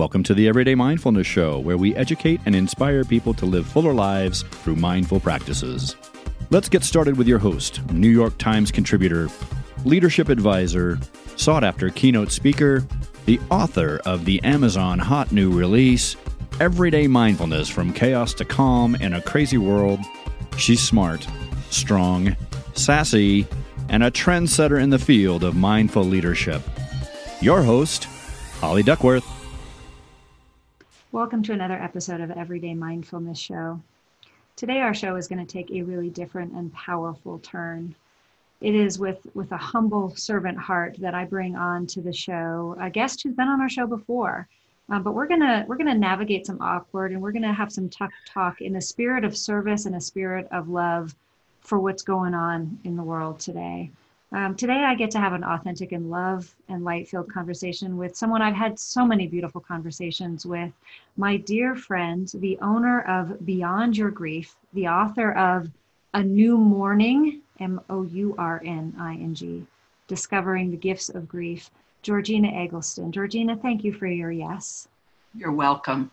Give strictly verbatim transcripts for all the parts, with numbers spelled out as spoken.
Welcome to the Everyday Mindfulness Show, where we educate and inspire people to live fuller lives through mindful practices. Let's get started with your host, New York Times contributor, leadership advisor, sought-after keynote speaker, the author of the Amazon hot new release, Everyday Mindfulness from Chaos to Calm in a Crazy World. She's smart, strong, sassy, and a trendsetter in the field of mindful leadership. Your host, Holly Duckworth. Welcome to another episode of Everyday Mindfulness Show. Today our show is going to take a really different and powerful turn. It is with, with a humble servant heart that I bring on to the show a guest who's been on our show before. Um, but we're gonna we're gonna navigate some awkward, and we're gonna have some tough talk in a spirit of service and a spirit of love for what's going on in the world today. Um, today I get to have an authentic and love and light-filled conversation with someone I've had so many beautiful conversations with, my dear friend, the owner of Beyond Your Grief, the author of A New Mourning, M O U R N I N G, Discovering the Gifts of Grief, Georgina Eggleston. Georgina, thank you for your yes. You're welcome.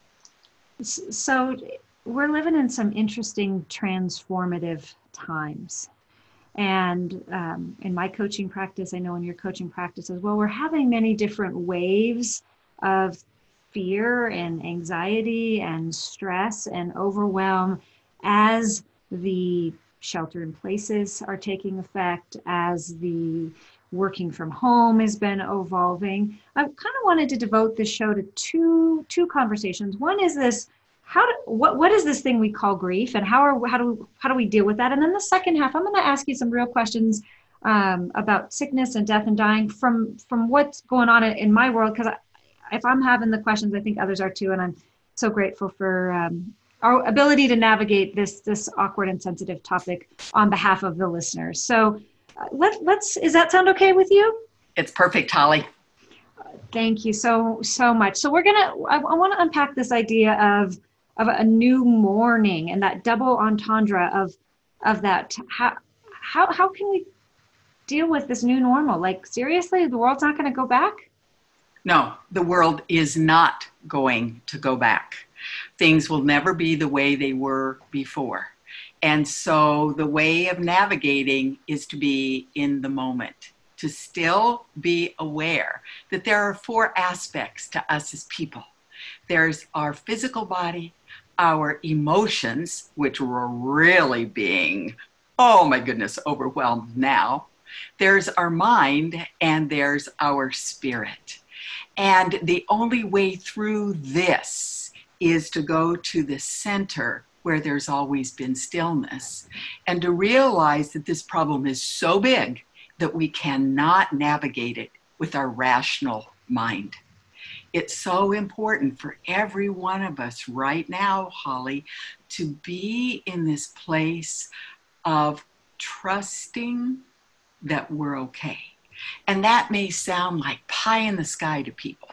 So we're living in some interesting transformative times. And um, in my coaching practice, I know in your coaching practice as well, we're having many different waves of fear and anxiety and stress and overwhelm as the shelter in places are taking effect, as the working from home has been evolving. I kind of wanted to devote this show to two two conversations. One is this: how do, what what is this thing we call grief, and how are how do how do we deal with that? And then the second half, I'm going to ask you some real questions um, about sickness and death and dying from from what's going on in my world. Because if I'm having the questions, I think others are too, and I'm so grateful for um, our ability to navigate this this awkward and sensitive topic on behalf of the listeners. So. Let, let's, is that sound okay with you? It's perfect, Holly. Thank you so, so much. So we're going to, I, I want to unpack this idea of, of a new morning and that double entendre of, of that. How, how, how can we deal with this new normal? Like, seriously, the world's not going to go back? No, the world is not going to go back. Things will never be the way they were before. And so the way of navigating is to be in the moment, to still be aware that there are four aspects to us as people. There's our physical body, our emotions, which we're really being, oh my goodness, overwhelmed now. There's our mind, and there's our spirit. And the only way through this is to go to the center where there's always been stillness, and to realize that this problem is so big that we cannot navigate it with our rational mind. It's so important for every one of us right now, Holly, to be in this place of trusting that we're okay. And that may sound like pie in the sky to people.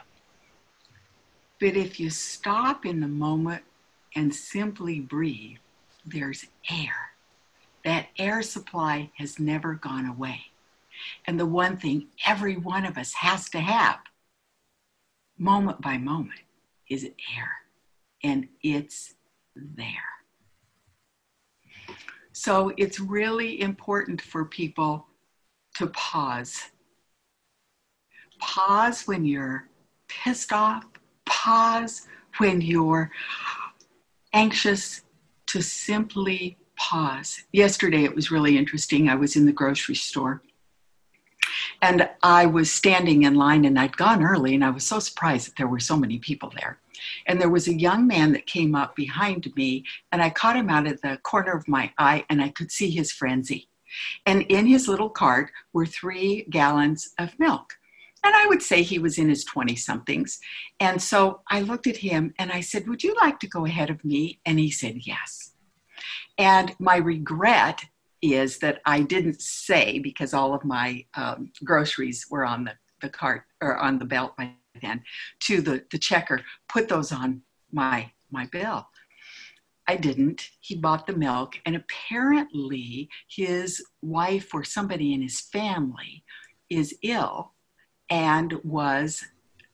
But if you stop in the moment and simply breathe, there's air. That air supply has never gone away. And the one thing every one of us has to have, moment by moment, is air. And it's there. So it's really important for people to pause. Pause when you're pissed off. Pause when you're anxious, to simply pause. Yesterday, it was really interesting. I was in the grocery store, and I was standing in line, and I'd gone early, and I was so surprised that there were so many people there. And there was a young man that came up behind me, and I caught him out of the corner of my eye, and I could see his frenzy. And in his little cart were three gallons of milk. And I would say he was in his twenty-somethings. And so I looked at him and I said, would you like to go ahead of me? And he said, yes. And my regret is that I didn't say, because all of my um, groceries were on the, the cart or on the belt by then, to the, the checker, put those on my, my bill. I didn't. He bought the milk, and apparently his wife or somebody in his family is ill and was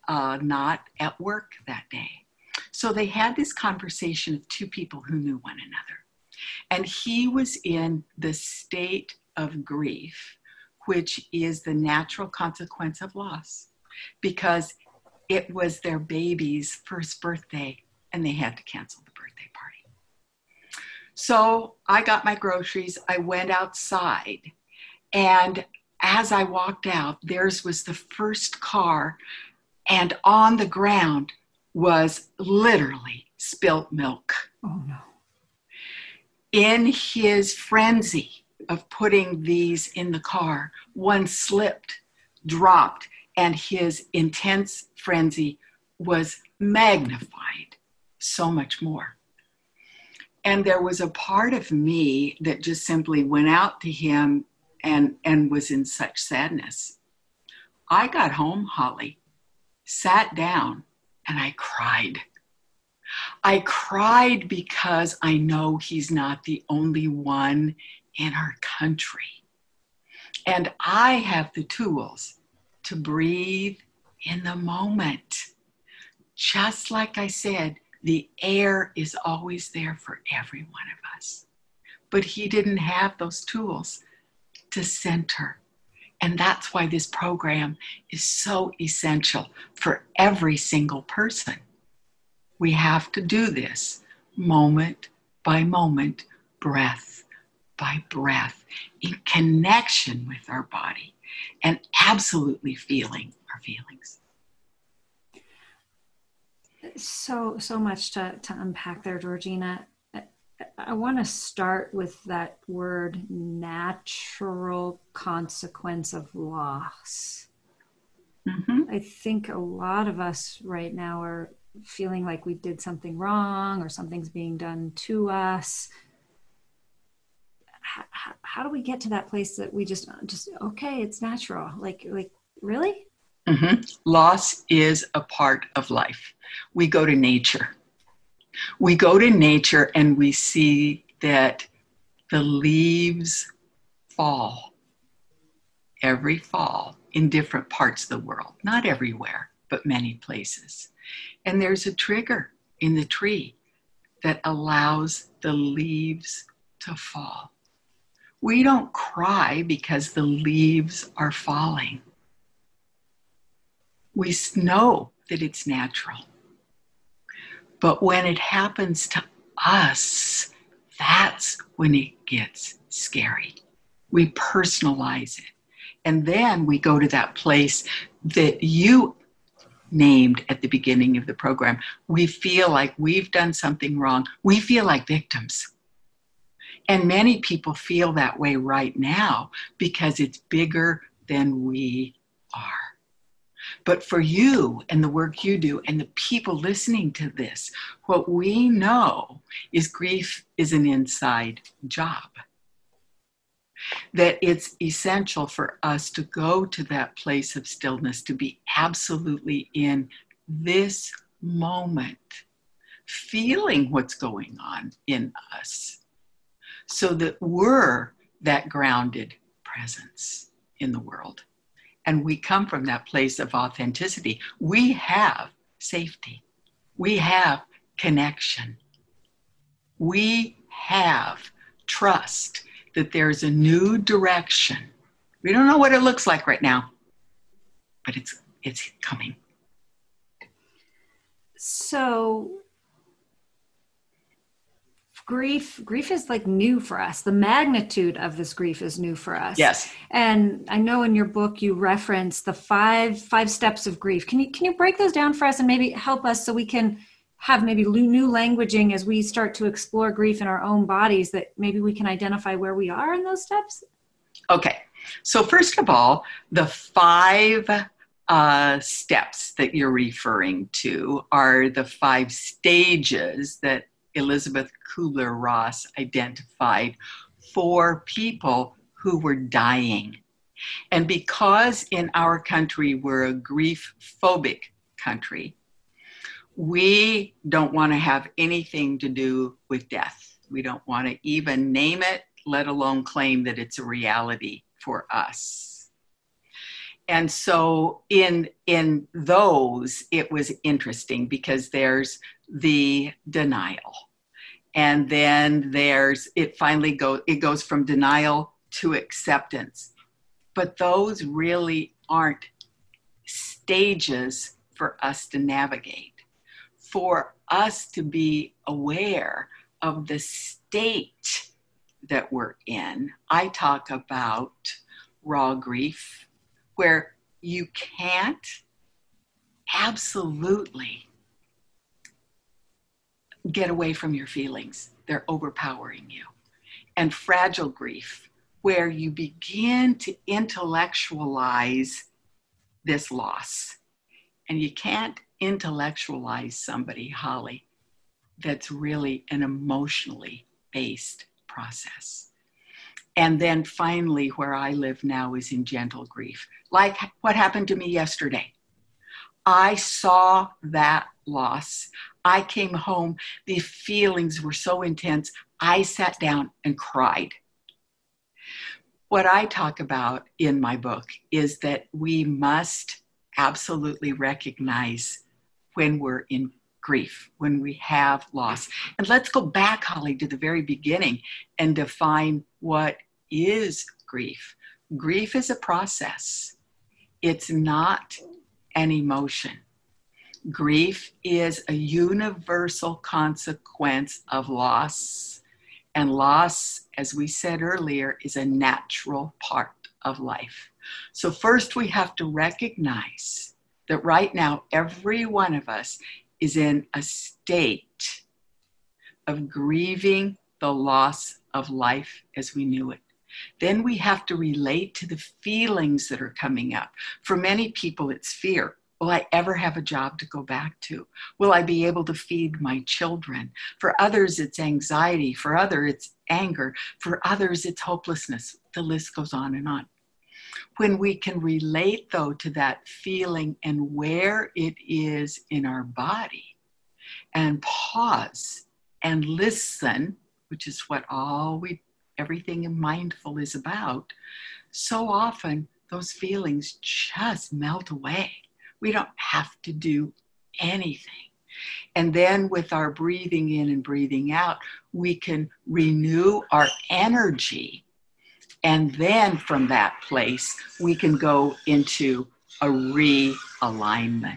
uh, not at work that day. So they had this conversation of two people who knew one another. And he was in the state of grief, which is the natural consequence of loss, because it was their baby's first birthday and they had to cancel the birthday party. So I got my groceries, I went outside, and as I walked out, theirs was the first car, and on the ground was literally spilt milk. Oh no. In his frenzy of putting these in the car, one slipped, dropped, and his intense frenzy was magnified so much more. And there was a part of me that just simply went out to him and, and was in such sadness. I got home, Holly, sat down, and I cried. I cried because I know he's not the only one in our country. And I have the tools to breathe in the moment. Just like I said, the air is always there for every one of us. But he didn't have those tools to center. And that's why this program is so essential for every single person. We have to do this moment by moment, breath by breath, in connection with our body and absolutely feeling our feelings. So, so much to, to unpack there, Georgina. I, I want to start with that word, natural consequence of loss. Mm-hmm. I think a lot of us right now are feeling like we did something wrong or something's being done to us. How, how do we get to that place that we just, just okay, it's natural? Like, like really? Mm-hmm. Loss is a part of life. We go to nature. We go to nature and we see that the leaves fall every fall in different parts of the world, not everywhere, but many places. And there's a trigger in the tree that allows the leaves to fall. We don't cry because the leaves are falling. We know that it's natural. But when it happens to us, that's when it gets scary. We personalize it. And then we go to that place that you named at the beginning of the program. We feel like we've done something wrong. We feel like victims. And many people feel that way right now because it's bigger than we are. But for you and the work you do and the people listening to this, what we know is grief is an inside job. That it's essential for us to go to that place of stillness, to be absolutely in this moment, feeling what's going on in us, so that we're that grounded presence in the world. And we come from that place of authenticity. We have safety. We have connection. We have trust that there's a new direction. We don't know what it looks like right now, but it's it's coming. So grief grief is like new for us. The magnitude of this grief is new for us. Yes. And I know in your book you reference the five five steps of grief. Can you can you break those down for us and maybe help us so we can have maybe new languaging as we start to explore grief in our own bodies, that maybe we can identify where we are in those steps? Okay. So first of all, the five uh, steps that you're referring to are the five stages that Elizabeth Kubler-Ross identified for people who were dying. And because in our country, we're a grief-phobic country, we don't want to have anything to do with death. We don't want to even name it, let alone claim that it's a reality for us. And so in in those, it was interesting because there's the denial. And then there's, it finally goes, it goes from denial to acceptance. But those really aren't stages for us to navigate. For us to be aware of the state that we're in, I talk about raw grief, where you can't absolutely get away from your feelings. They're overpowering you. And fragile grief, where you begin to intellectualize this loss. And you can't intellectualize somebody, Holly, that's really an emotionally based process. And then finally, where I live now is in gentle grief, like what happened to me yesterday. I saw that loss. I came home. The feelings were so intense. I sat down and cried. What I talk about in my book is that we must absolutely recognize when we're in grief, when we have loss. And let's go back, Holly, to the very beginning and define what is grief. Grief is a process. It's not an emotion. Grief is a universal consequence of loss. And loss, as we said earlier, is a natural part of life. So first we have to recognize that right now, every one of us is in a state of grieving the loss of life as we knew it. Then we have to relate to the feelings that are coming up. For many people, it's fear. Will I ever have a job to go back to? Will I be able to feed my children? For others, it's anxiety. For others, it's anger. For others, it's hopelessness. The list goes on and on. When we can relate, though, to that feeling and where it is in our body, and pause and listen, which is what all we, everything in mindful is about, so often those feelings just melt away. We don't have to do anything. And then with our breathing in and breathing out, we can renew our energy. And then from that place, we can go into a realignment.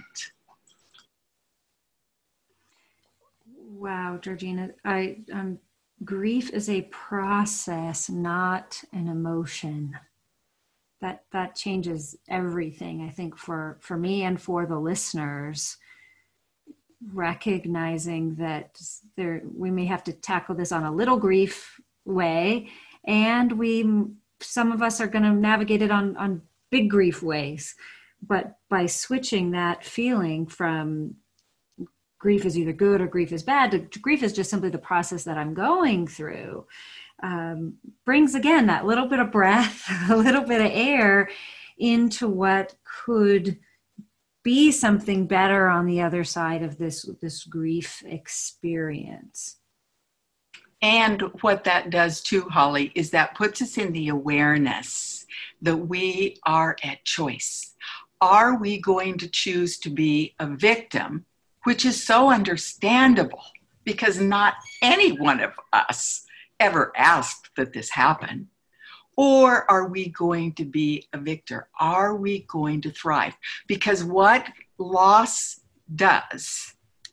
Wow, Georgina, I, um, grief is a process, not an emotion. That that changes everything, I think, for, for me and for the listeners, recognizing that there we may have to tackle this on a little grief way, and we some of us are going to navigate it on, on big grief ways. But by switching that feeling from grief is either good or grief is bad to grief is just simply the process that I'm going through, Um, brings again that little bit of breath, a little bit of air into what could be something better on the other side of this, this grief experience. And what that does too, Holly, is that puts us in the awareness that we are at choice. Are we going to choose to be a victim, which is so understandable because not any one of us ever asked that this happen? Or are we going to be a victor? Are we going to thrive? Because what loss does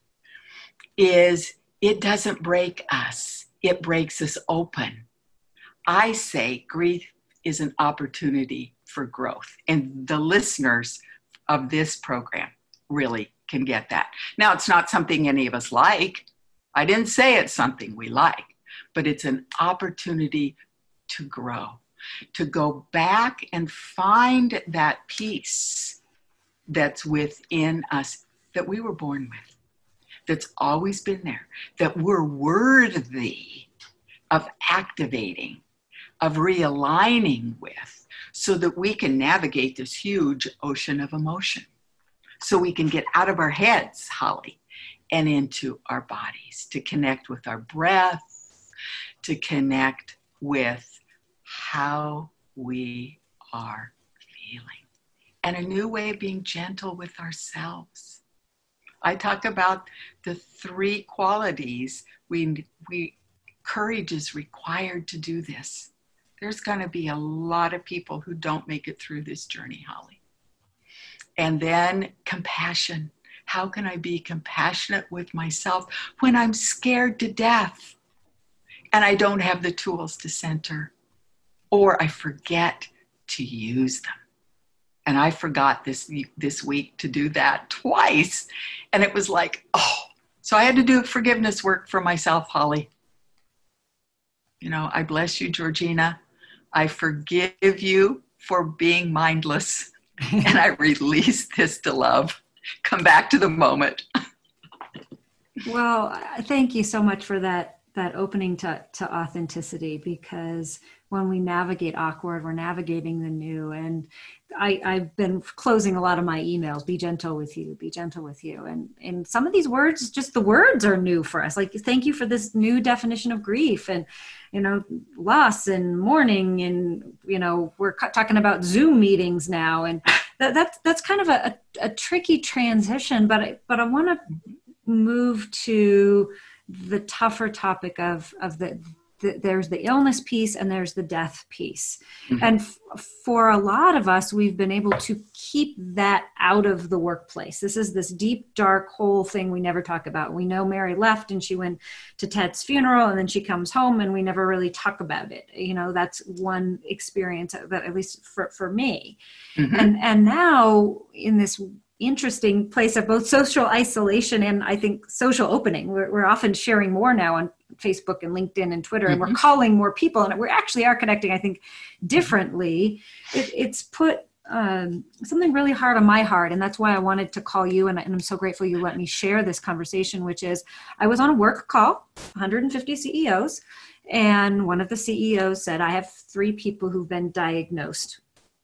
is it doesn't break us. It breaks us open. I say grief is an opportunity for growth. And the listeners of this program really can get that. Now, it's not something any of us like. I didn't say it's something we like. But it's an opportunity to grow, to go back and find that peace that's within us that we were born with, that's always been there, that we're worthy of activating, of realigning with, so that we can navigate this huge ocean of emotion. So we can get out of our heads, Holly, and into our bodies, to connect with our breath, to connect with how we are feeling. and a new way of being gentle with ourselves. I talk about the three qualities we, we courage is required to do this. There's going to be a lot of people who don't make it through this journey, Holly. And then compassion. How can I be compassionate with myself when I'm scared to death and I don't have the tools to center, or I forget to use them? And I forgot this, this week to do that twice. And it was like, oh, so I had to do forgiveness work for myself, Holly. You know, I bless you, Georgina. I forgive you for being mindless. And I release this to love. Come back to the moment. Well, thank you so much for that, that opening to, to authenticity, because when we navigate awkward, we're navigating the new. And I, I've been closing a lot of my emails, be gentle with you, be gentle with you. And, and some of these words, just the words are new for us. Like, thank you for this new definition of grief and, you know, loss and mourning. And, you know, we're talking about Zoom meetings now. And that, that's, that's kind of a, a, a tricky transition, but I, but I want to move to the tougher topic of, of the, the, there's the illness piece and there's the death piece. Mm-hmm. And f- for a lot of us, we've been able to keep that out of the workplace. This is this deep, dark hole thing we never talk about. We know Mary left and she went to Ted's funeral and then she comes home and we never really talk about it. You know, that's one experience that, at least for, for me. Mm-hmm. And, and now in this interesting place of both social isolation and I think social opening, we're, we're often sharing more now on Facebook and LinkedIn and Twitter, and mm-hmm. we're calling more people, and we actually are connecting, I think, differently. It, it's put um, something really hard on my heart, and that's why I wanted to call you, and, and I'm so grateful you let me share this conversation, which is I was on a work call, one hundred fifty C E Os, and one of the C E Os said, I have three people who've been diagnosed.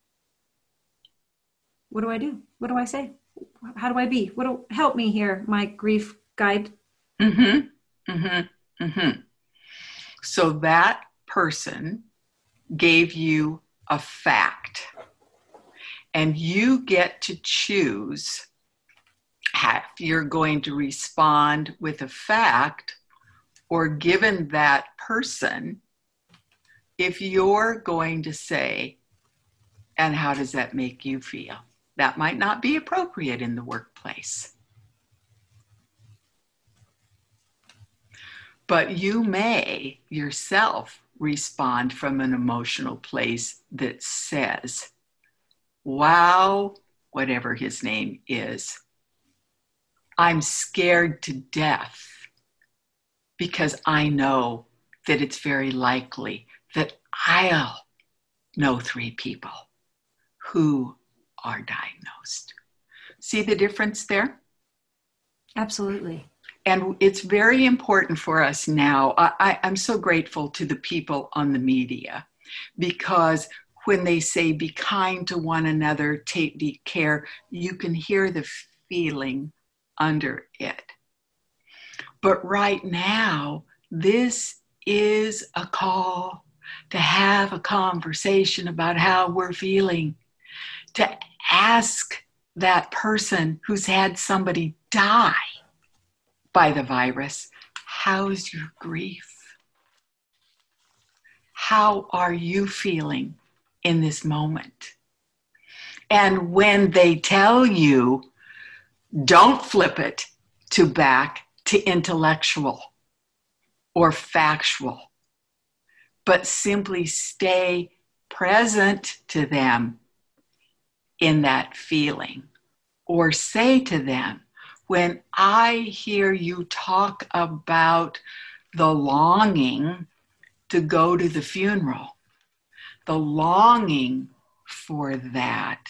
What do I do? What do I say? How do I be? What do, help me here, my grief guide. Mm-hmm. Mm-hmm. Mm-hmm. So that person gave you a fact, and you get to choose if you're going to respond with a fact or, given that person, if you're going to say, and how does that make you feel? That might not be appropriate in the workplace. But you may yourself respond from an emotional place that says, wow, whatever his name is, I'm scared to death because I know that it's very likely that I'll know three people who are diagnosed. See the difference there? Absolutely. And it's very important for us now. I, I, I'm so grateful to the people on the media, because when they say be kind to one another, take deep care, you can hear the feeling under it. But right now, this is a call to have a conversation about how we're feeling, to ask that person who's had somebody die by the virus, how's your grief? How are you feeling in this moment? And when they tell you, don't flip it to back to intellectual or factual, but simply stay present to them in that feeling, or say to them, when I hear you talk about the longing to go to the funeral, the longing for that,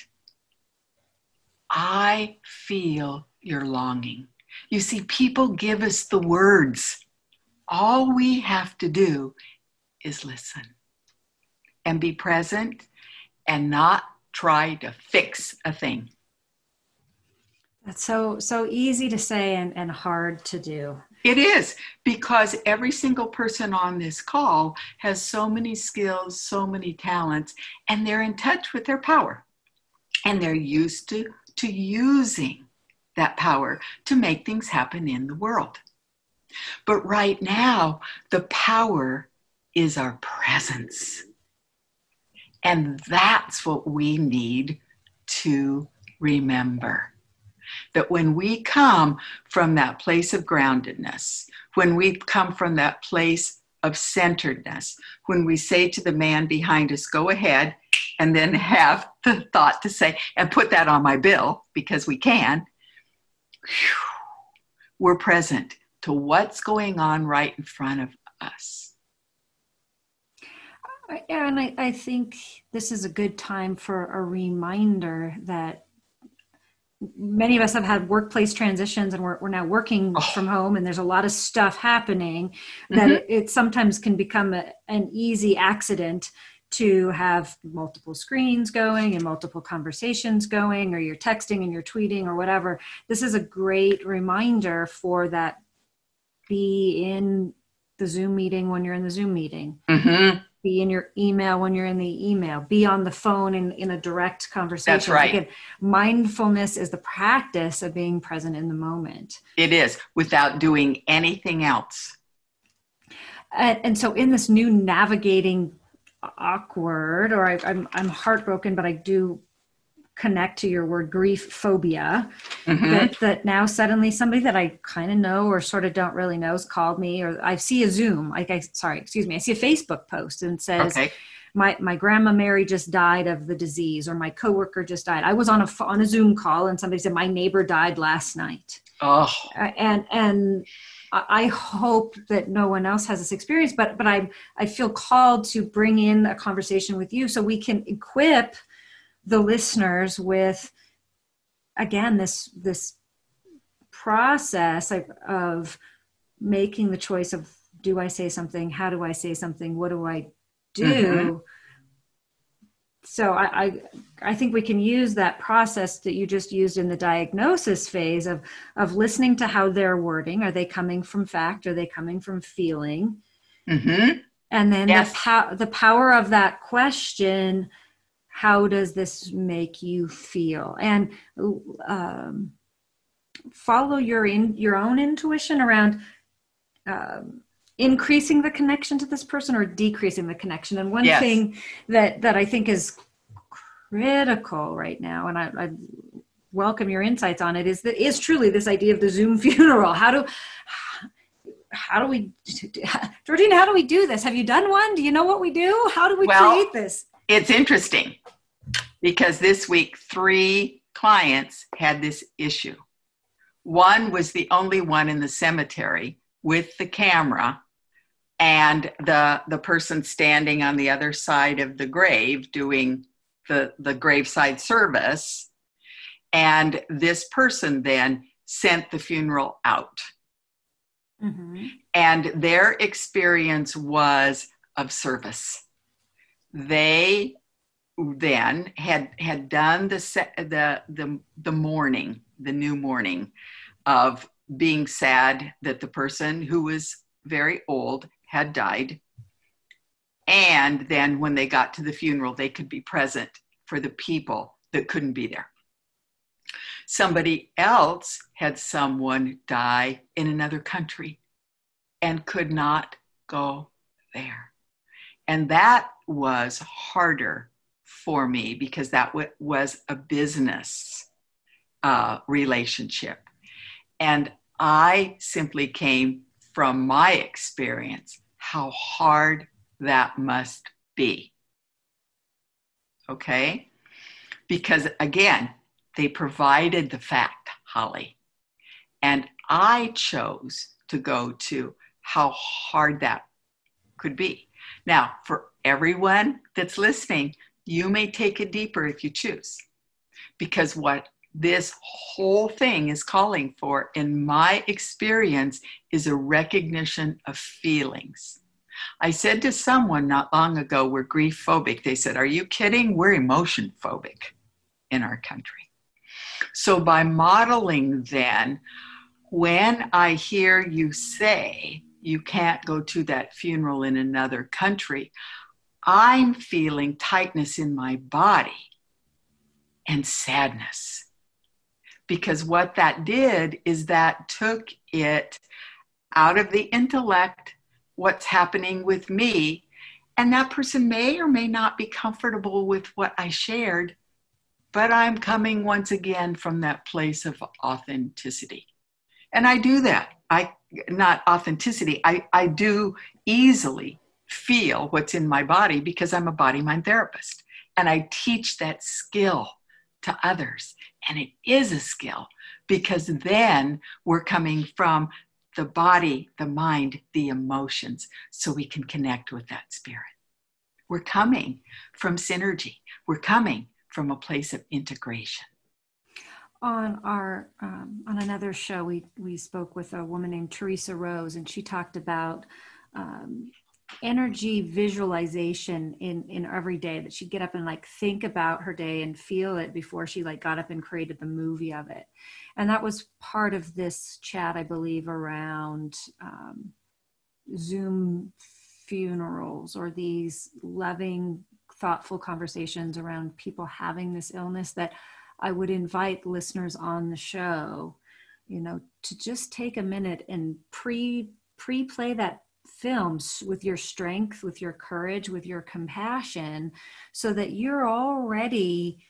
I feel your longing. You see, people give us the words. All we have to do is listen and be present and not try to fix a thing. That's so so easy to say and, and hard to do. It is, because every single person on this call has so many skills, so many talents, and they're in touch with their power. And they're used to, to using that power to make things happen in the world. But right now, the power is our presence. And that's what we need to remember. That when we come from that place of groundedness, when we come from that place of centeredness, when we say to the man behind us, go ahead, and then have the thought to say, and put that on my bill, because we can, we're present to what's going on right in front of us. Yeah, and I, I think this is a good time for a reminder that many of us have had workplace transitions, and we're, we're now working oh. from home, and there's a lot of stuff happening that mm-hmm. it, it sometimes can become a, an easy accident to have multiple screens going and multiple conversations going, or you're texting and you're tweeting or whatever. This is a great reminder for that. Be in the Zoom meeting when you're in the Zoom meeting. Mm-hmm. Be in your email when you're in the email. Be on the phone in, in a direct conversation. That's right. Again, mindfulness is the practice of being present in the moment. It is, without doing anything else. And, and so in this new navigating awkward, or I, I'm I'm heartbroken, but I do connect to your word grief phobia, mm-hmm. that, that now suddenly somebody that I kind of know or sort of don't really know has called me, or I see a Zoom, like I, sorry, excuse me, I see a Facebook post and says, okay. my, my grandma Mary just died of the disease, or my coworker just died. I was on a, on a Zoom call and somebody said, my neighbor died last night. Oh. Uh, and, and I hope that no one else has this experience, but, but I, I feel called to bring in a conversation with you so we can equip the listeners with, again, this this process of, of making the choice of, do I say something? How do I say something? What do I do? Mm-hmm. So I, I I think we can use that process that you just used in the diagnosis phase of of listening to how they're wording. Are they coming from fact? Are they coming from feeling? Mm-hmm. And then yes. the, po- the power of that question, how does this make you feel? And um, follow your in, your own intuition around um, increasing the connection to this person or decreasing the connection. And one yes. thing that, that I think is critical right now, and I, I welcome your insights on it, is that is truly this idea of the Zoom funeral. How do how do we, Georgina, how do we do this? Have you done one? Do you know what we do? How do we well, create this? It's interesting because this week, three clients had this issue. One was the only one in the cemetery with the camera and the, the person standing on the other side of the grave doing the, the graveside service. And this person then sent the funeral out. Mm-hmm. And their experience was of service. They then had had done the the the the mourning, the new mourning of being sad that the person who was very old had died. And then when they got to the funeral, they could be present for the people that couldn't be there. Somebody else had someone die in another country and could not go there. And that was harder for me because that w- was a business uh, relationship. And I simply came from my experience, how hard that must be. Okay? Because again, they provided the fact, Holly. And I chose to go to how hard that could be. Now, for everyone that's listening, you may take it deeper if you choose. Because what this whole thing is calling for, in my experience, is a recognition of feelings. I said to someone not long ago, we're grief phobic. They said, are you kidding? We're emotion phobic in our country. So by modeling then, when I hear you say you can't go to that funeral in another country, I'm feeling tightness in my body. and sadness. Because what that did is that took it out of the intellect, what's happening with me, and that person may or may not be comfortable with what I shared, but I'm coming once again from that place of authenticity. And I do that. I, not authenticity, I, I do easily feel what's in my body because I'm a body-mind therapist. And I teach that skill to others. And it is a skill because then we're coming from the body, the mind, the emotions, so we can connect with that spirit. We're coming from synergy. We're coming from a place of integration. On our um, on another show, we we spoke with a woman named Teresa Rose, and she talked about um, energy visualization in in every day, that she'd get up and like think about her day and feel it before she like got up and created the movie of it. And that was part of this chat, I believe, around um, Zoom funerals, or these loving, thoughtful conversations around people having this illness, that I would invite listeners on the show, you know, to just take a minute and pre pre-play that film with your strength, with your courage, with your compassion, so that you're already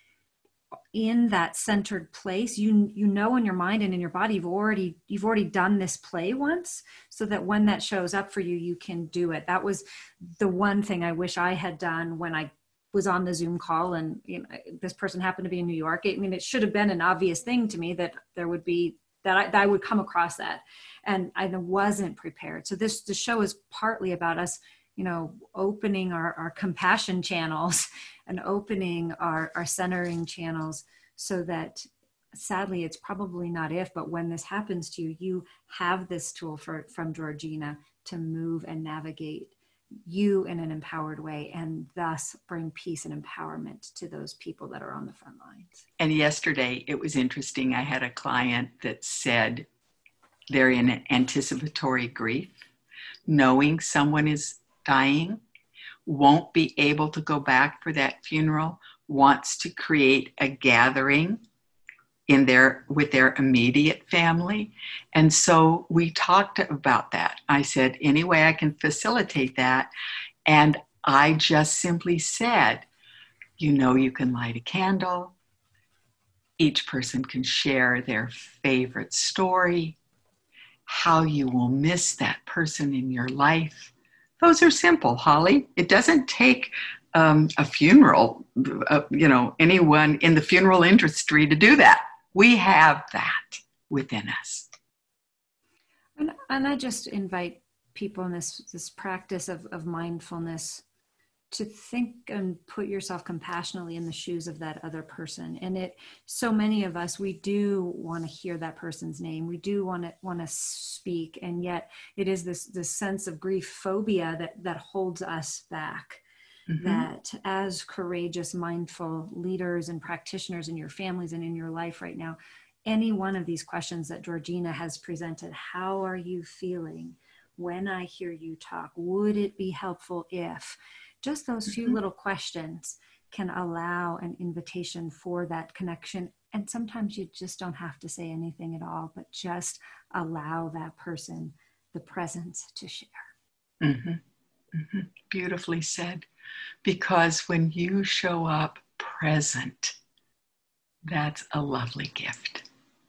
in that centered place. You you know, in your mind and in your body, you've already you've already done this play once, so that when that shows up for you, you can do it. That was the one thing I wish I had done when I was on the Zoom call, and you know, this person happened to be in New York. I mean, it should have been an obvious thing to me that there would be, that I, that I would come across that, and I wasn't prepared. So this, the show is partly about us, you know, opening our, our compassion channels and opening our, our centering channels, so that sadly, it's probably not if, but when this happens to you, you have this tool for, from Georgina to move and navigate you in an empowered way, and thus bring peace and empowerment to those people that are on the front lines. And yesterday, it was interesting. I had a client that said they're in anticipatory grief, knowing someone is dying, won't be able to go back for that funeral, wants to create a gathering in their with their immediate family. And so we talked about that. I said, any way I can facilitate that. And I just simply said, you know, you can light a candle. Each person can share their favorite story, how you will miss that person in your life. Those are simple, Holly. It doesn't take um, a funeral, uh, you know, anyone in the funeral industry to do that. We have that within us. And, and I just invite people in this, this practice of, of mindfulness to think and put yourself compassionately in the shoes of that other person. And it, so many of us, we do want to hear that person's name. We do want to want to speak. And yet it is this, this sense of grief phobia that, that holds us back. Mm-hmm. That as courageous, mindful leaders and practitioners in your families and in your life right now, any one of these questions that Georgina has presented, how are you feeling when I hear you talk? Would it be helpful if? Just those few mm-hmm. little questions can allow an invitation for that connection. And sometimes you just don't have to say anything at all, but just allow that person the presence to share. Mm-hmm. Mm-hmm. Beautifully said. Because when you show up present, that's a lovely gift.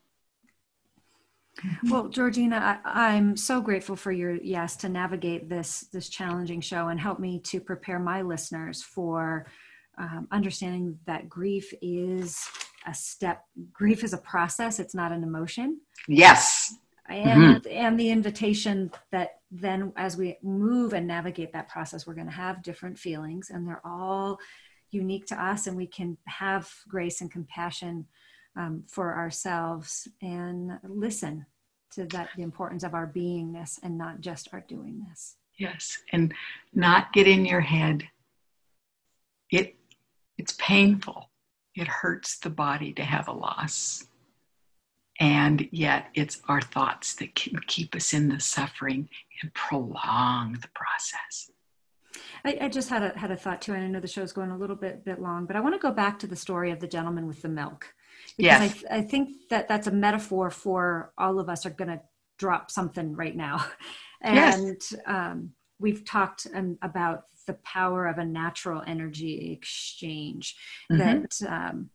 Well, Georgina, I, I'm so grateful for your yes to navigate this this challenging show and help me to prepare my listeners for um, understanding that grief is a step. Grief is a process. It's not an emotion. Yes. And, mm-hmm. and the invitation that then as we move and navigate that process, we're going to have different feelings, and they're all unique to us, and we can have grace and compassion um, for ourselves and listen to that, the importance of our beingness and not just our doingness. Yes, and not get in your head. It it's painful. It hurts the body to have a loss. And yet it's our thoughts that can keep us in the suffering and prolong the process. I, I just had a had a thought too, and I know the show's going a little bit bit long, but I want to go back to the story of the gentleman with the milk. Because Yes. I, I think that that's a metaphor for all of us are going to drop something right now. And Yes. um, we've talked um, about the power of a natural energy exchange Mm-hmm. that um,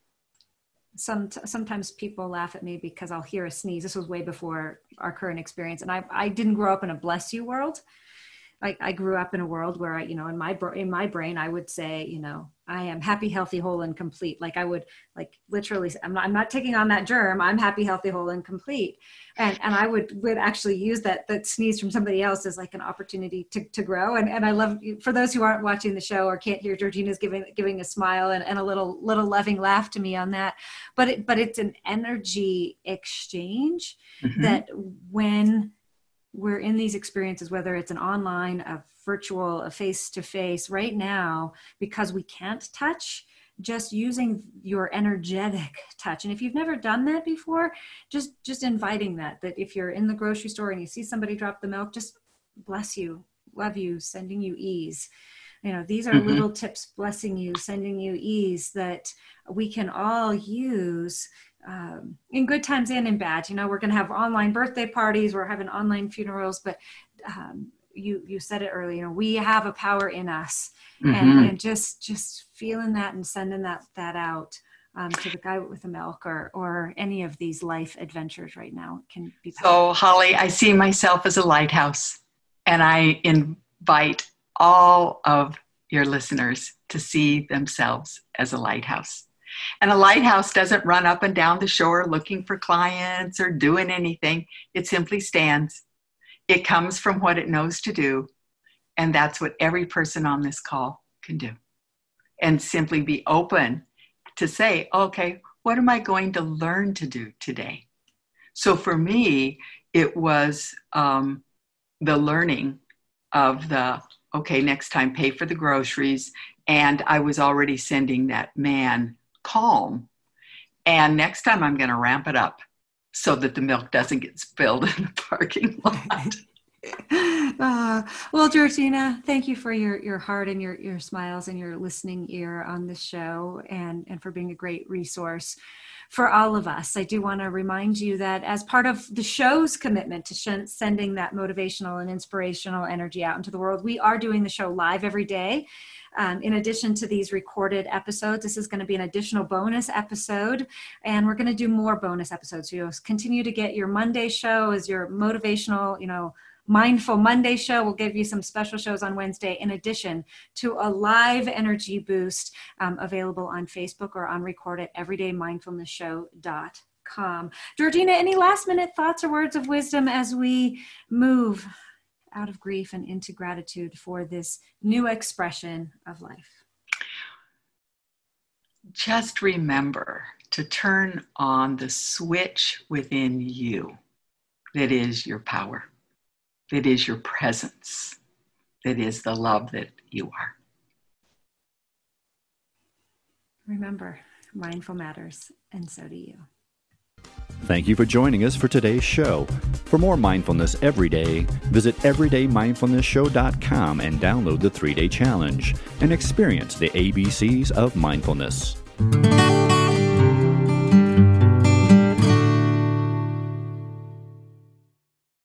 some, sometimes people laugh at me because I'll hear a sneeze. This was way before our current experience. And I, I didn't grow up in a bless you world. I, I grew up in a world where I, you know, in my, in my brain, I would say, you know, I am happy, healthy, whole, and complete. Like I would like literally, I'm not, I'm not taking on that germ. I'm happy, healthy, whole, and complete. And, and I would, would actually use that, that sneeze from somebody else as like an opportunity to, to grow. And, and I love, for those who aren't watching the show or can't hear, Georgina's giving, giving a smile and, and a little, little loving laugh to me on that. But it, but it's an energy exchange Mm-hmm. that when we're in these experiences, whether it's an online, a virtual, a face-to-face right now, because we can't touch, just using your energetic touch. And if you've never done that before, just, just inviting that, that if you're in the grocery store and you see somebody drop the milk, just bless you, love you, sending you ease. You know, these are Mm-hmm. little tips, blessing you, sending you ease that we can all use um, in good times and in bad. You know, we're going to have online birthday parties, we're having online funerals, but um, you, you said it earlier, you know, we have a power in us. Mm-hmm. and, and just, just feeling that and sending that, that out um, to the guy with the milk or, or any of these life adventures right now can be powerful. So, Holly, I see myself as a lighthouse, and I invite all of your listeners to see themselves as a lighthouse. And a lighthouse doesn't run up and down the shore looking for clients or doing anything. It simply stands. It comes from what it knows to do. And that's what every person on this call can do. And simply be open to say, okay, what am I going to learn to do today? So for me, it was um, the learning of the, okay, next time pay for the groceries. And I was already sending that man calm. And next time I'm going to ramp it up so that the milk doesn't get spilled in the parking lot. Uh, well, Georgina, thank you for your, your heart and your, your smiles and your listening ear on this show, and, and for being a great resource for all of us. I do want to remind you that as part of the show's commitment to sh- sending that motivational and inspirational energy out into the world, we are doing the show live every day. Um, in addition to these recorded episodes, this is going to be an additional bonus episode, and we're going to do more bonus episodes. So you'll continue to get your Monday show as your motivational, you know, Mindful Monday show. We'll give you some special shows on Wednesday, in addition to a live energy boost um, available on Facebook or on record at everyday mindfulness show dot com. Georgina, any last minute thoughts or words of wisdom as we move out of grief and into gratitude for this new expression of life? Just remember to turn on the switch within you that is your power, that is your presence, that is the love that you are. Remember, mindful matters, and so do you. Thank you for joining us for today's show. For more mindfulness every day, visit everyday mindfulness show dot com and download the three-day challenge and experience the A B Cs of mindfulness.